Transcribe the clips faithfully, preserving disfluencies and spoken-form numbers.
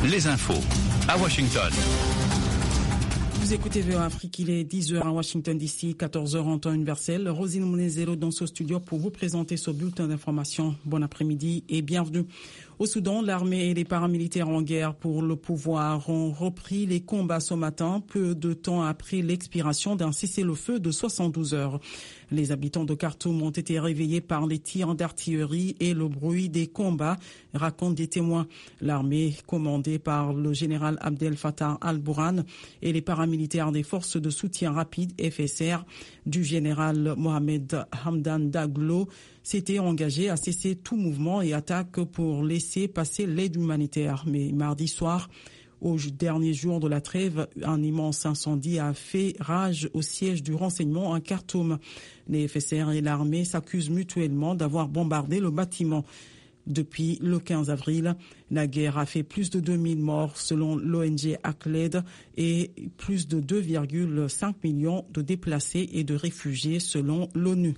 les infos à Washington. Vous écoutez V O A Afrique, il est dix heures à Washington D C, quatorze heures en temps universel. Rosine Mounezelo dans ce studio pour vous présenter ce bulletin d'information. Bon après-midi et bienvenue. Au Soudan, l'armée et les paramilitaires en guerre pour le pouvoir ont repris les combats ce matin, peu de temps après l'expiration d'un cessez-le-feu de soixante-douze heures. Les habitants de Khartoum ont été réveillés par les tirs d'artillerie et le bruit des combats, racontent des témoins. L'armée, commandée par le général Abdel Fattah al-Burhan, et les paramilitaires des forces de soutien rapide F S R du général Mohamed Hamdan Daglo, s'étaient engagés à cesser tout mouvement et attaque pour laisser passer l'aide humanitaire. Mais mardi soir, au dernier jour de la trêve, un immense incendie a fait rage au siège du renseignement à Khartoum. Les F S R et l'armée s'accusent mutuellement d'avoir bombardé le bâtiment. Depuis le quinze avril, la guerre a fait plus de deux mille morts selon l'O N G ACLED et plus de deux virgule cinq millions de déplacés et de réfugiés selon l'ONU.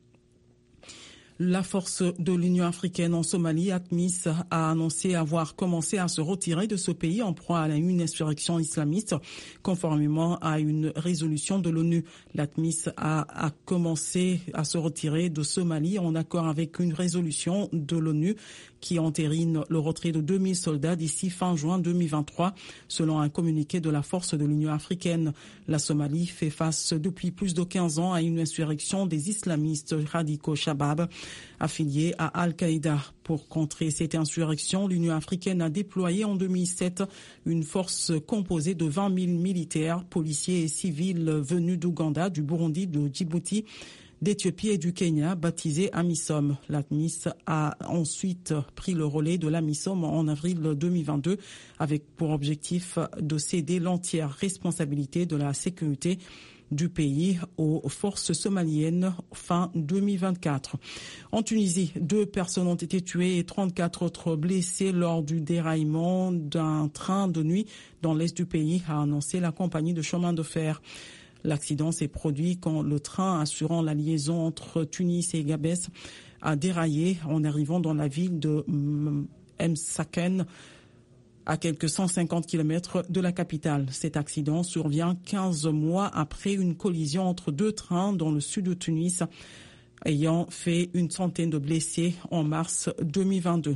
La force de l'Union africaine en Somalie, ATMIS, a annoncé avoir commencé à se retirer de ce pays en proie à une insurrection islamiste, conformément à une résolution de l'ONU. L'ATMIS a, a commencé à se retirer de Somalie en accord avec une résolution de l'ONU qui entérine le retrait de deux mille soldats d'ici fin juin deux mille vingt-trois, selon un communiqué de la force de l'Union africaine. La Somalie fait face depuis plus de quinze ans à une insurrection des islamistes radicaux Shabab, affiliés à Al-Qaïda. Pour contrer cette insurrection, l'Union africaine a déployé en deux mille sept une force composée de vingt mille militaires, policiers et civils venus d'Ouganda, du Burundi, de Djibouti, d'Éthiopie et du Kenya, baptisée AMISOM. L'ATMIS a ensuite pris le relais de l'AMISOM en avril deux mille vingt-deux avec pour objectif de céder l'entière responsabilité de la sécurité du pays aux forces somaliennes fin deux mille vingt-quatre. En Tunisie, deux personnes ont été tuées et trente-quatre autres blessées lors du déraillement d'un train de nuit dans l'est du pays, a annoncé la compagnie de chemin de fer. L'accident s'est produit quand le train assurant la liaison entre Tunis et Gabès a déraillé en arrivant dans la ville de Msaken, à quelques cent cinquante kilomètres de la capitale. Cet accident survient quinze mois après une collision entre deux trains dans le sud de Tunis, ayant fait une centaine de blessés en mars deux mille vingt-deux.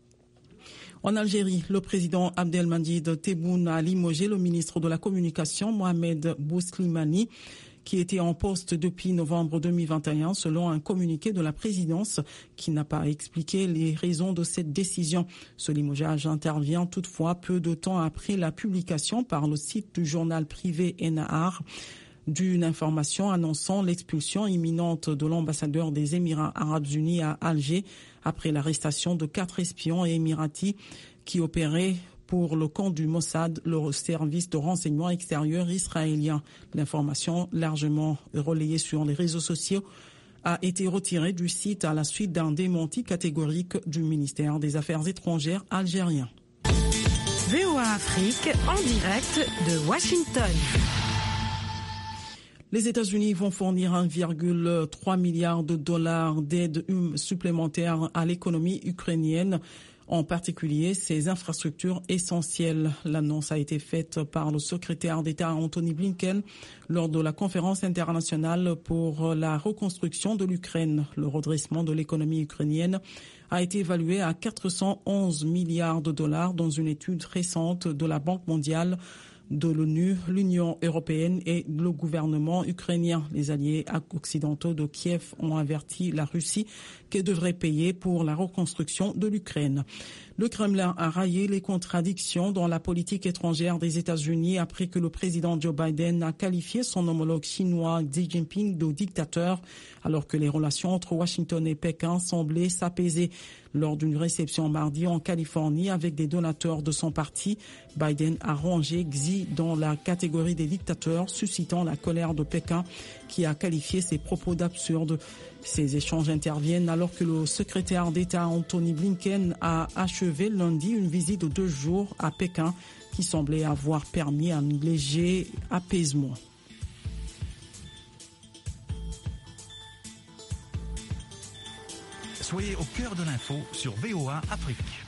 En Algérie, le président Abdelmadjid Tebboune a limogé le ministre de la Communication, Mohamed Bouslimani, qui était en poste depuis novembre deux mille vingt et un, selon un communiqué de la présidence qui n'a pas expliqué les raisons de cette décision. Ce limogeage intervient toutefois peu de temps après la publication par le site du journal privé Ennahar d'une information annonçant l'expulsion imminente de l'ambassadeur des Émirats arabes unis à Alger après l'arrestation de quatre espions émiratis qui opéraient pour le compte du Mossad, le service de renseignement extérieur israélien. L'information, largement relayée sur les réseaux sociaux, a été retirée du site à la suite d'un démenti catégorique du ministère des Affaires étrangères algérien. V O A Afrique en direct de Washington. Les États-Unis vont fournir un virgule trois milliard de dollars d'aide supplémentaire à l'économie ukrainienne, en particulier ses infrastructures essentielles. L'annonce a été faite par le secrétaire d'État Anthony Blinken lors de la conférence internationale pour la reconstruction de l'Ukraine. Le redressement de l'économie ukrainienne a été évalué à quatre cent onze milliards de dollars dans une étude récente de la Banque mondiale, de l'ONU, l'Union européenne et le gouvernement ukrainien. Les alliés occidentaux de Kiev ont averti la Russie qu'elle devrait payer pour la reconstruction de l'Ukraine. Le Kremlin a raillé les contradictions dans la politique étrangère des États-Unis après que le président Joe Biden a qualifié son homologue chinois Xi Jinping de dictateur, alors que les relations entre Washington et Pékin semblaient s'apaiser. Lors d'une réception mardi en Californie avec des donateurs de son parti, Biden a rangé Xi dans la catégorie des dictateurs, suscitant la colère de Pékin qui a qualifié ses propos d'absurdes. Ces échanges interviennent alors que le secrétaire d'État Anthony Blinken a achevé lundi une visite de deux jours à Pékin qui semblait avoir permis un léger apaisement. Soyez au cœur de l'info sur V O A Afrique.